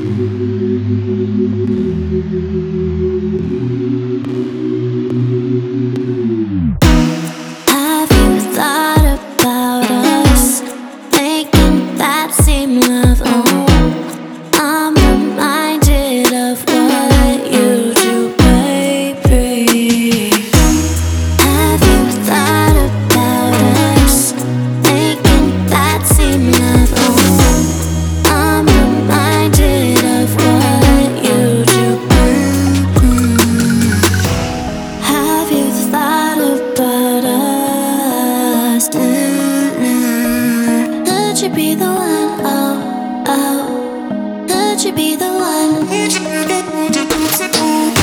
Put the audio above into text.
Have you thought about us making that seem love? Oh, I'm reminded of what you do, baby. Have you thought about us making that seem love? Oh, I'm reminded of what you do. Have you thought about us? Could you be the one? Oh, oh, could you be the one?